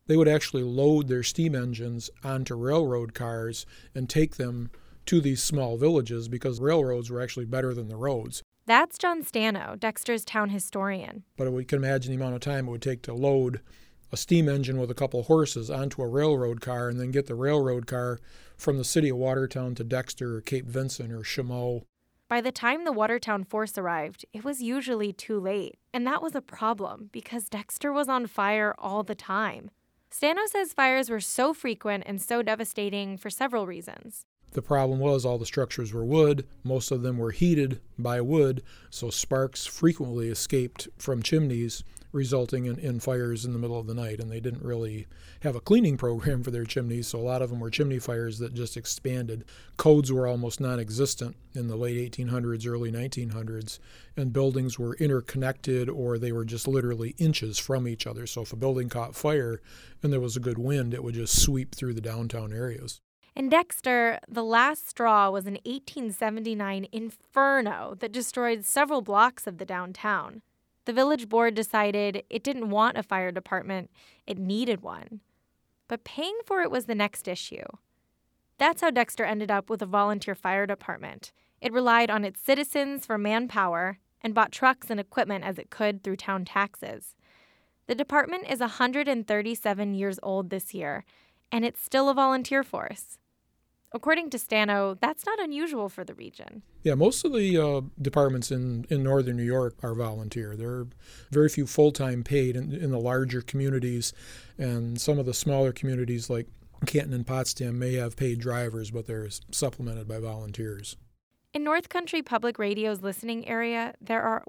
They would actually load their steam engines onto railroad cars and take them to these small villages because railroads were actually better than the roads. That's John Stano, Dexter's town historian. But we can imagine the amount of time it would take to load a steam engine with a couple horses onto a railroad car and then get the railroad car from the city of Watertown to Dexter or Cape Vincent or Chaumont. By the time the Watertown force arrived, it was usually too late. And that was a problem because Dexter was on fire all the time. Stano says fires were so frequent and so devastating for several reasons. The problem was all the structures were wood. Most of them were heated by wood, so sparks frequently escaped from chimneys, resulting in fires in the middle of the night. And they didn't really have a cleaning program for their chimneys, so a lot of them were chimney fires that just expanded. Codes were almost non-existent in the late 1800s, early 1900s, and buildings were interconnected or they were just literally inches from each other. So if a building caught fire and there was a good wind, it would just sweep through the downtown areas. In Dexter, the last straw was an 1879 inferno that destroyed several blocks of the downtown. The village board decided it didn't want a fire department, it needed one. But paying for it was the next issue. That's how Dexter ended up with a volunteer fire department. It relied on its citizens for manpower and bought trucks and equipment as it could through town taxes. The department is 137 years old this year, and it's still a volunteer force. According to Stano, that's not unusual for the region. Yeah, most of the departments in northern New York are volunteer. There are very few full-time paid in the larger communities, and some of the smaller communities like Canton and Potsdam may have paid drivers, but they're supplemented by volunteers. In North Country Public Radio's listening area, there are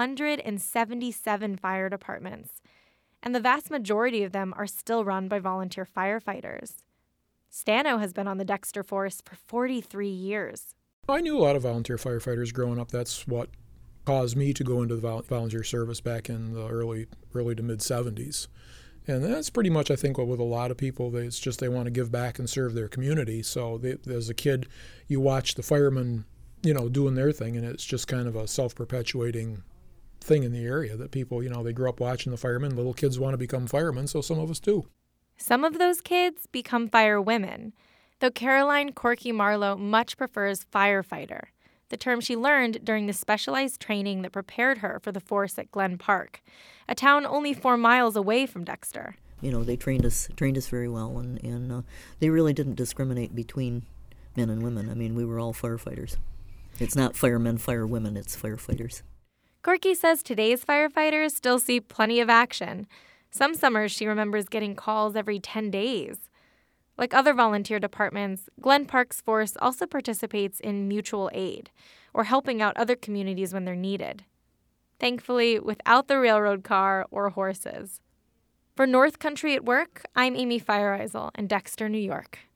177 fire departments, and the vast majority of them are still run by volunteer firefighters. Stano has been on the Dexter force for 43 years. I knew a lot of volunteer firefighters growing up. That's what caused me to go into the volunteer service back in the early to mid-'70s. And that's pretty much, I think, what with a lot of people, it's just they want to give back and serve their community. So as a kid, you watch the firemen, doing their thing, and it's just kind of a self-perpetuating thing in the area that people, they grew up watching the firemen. Little kids want to become firemen, so some of us do. Some of those kids become fire women, though Caroline Corky Marlowe much prefers firefighter, the term she learned during the specialized training that prepared her for the force at Glen Park, a town only 4 miles away from Dexter. They trained us very well, and they really didn't discriminate between men and women. I mean, we were all firefighters. It's not firemen, firewomen, it's firefighters. Corky says today's firefighters still see plenty of action. Some summers she remembers getting calls every 10 days. Like other volunteer departments, Glen Park's force also participates in mutual aid, or helping out other communities when they're needed. Thankfully, without the railroad car or horses. For North Country at Work, I'm Amy Feiereisel in Dexter, New York.